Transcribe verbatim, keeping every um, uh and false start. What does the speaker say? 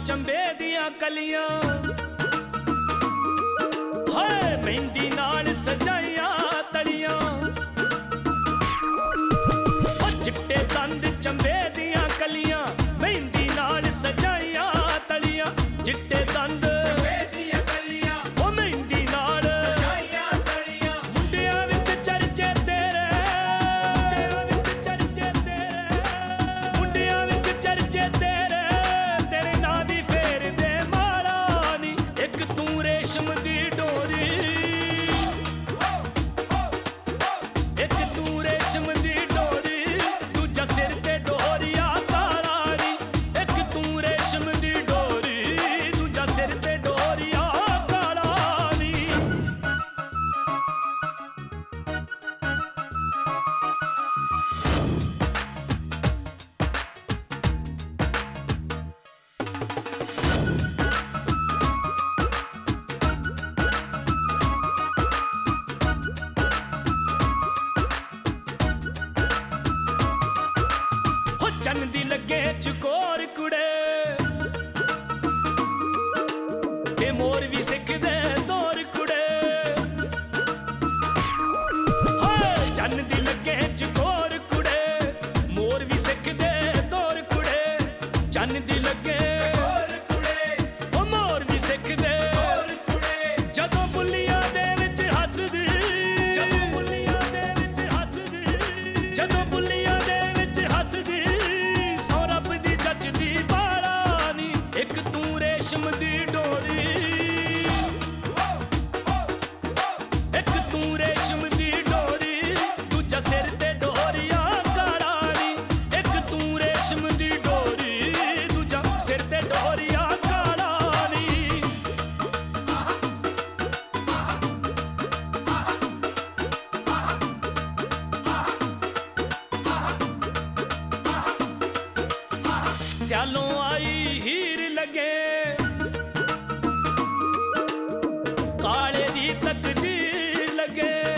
चंबे दियां कलियां हाय मेहंदी नाल सजाइयां तलियां ओ चिट्टे दंद चंबे दियां कलियां मेहंदी नाल सजाइयां तलियां चिट्टे दंद चन्न दी लगे चकोर कुड़े ते मोर भी सिखदे दौर कुड़े चन्न दी लगे चकोर कुड़े मोर भी सिखदे दौर कुड़े चन्न दी लगे ओ मोर भी सिखदे जदों बुल्लियां दे विच हसदी जदों बुल्लियां दे विच हसदी जदों बुल्लियां दे विच हसदी जचदी बाला नी एक तू रेशम दी डोरी एक तू रेशम दी डोरी दूजा सिर ते डोरिया काला नी एक तू रेशम दी डोरी दूजा सिर ते डोरिया काला नी स्यालों आई हीर लगे काले दी तकदीर लगे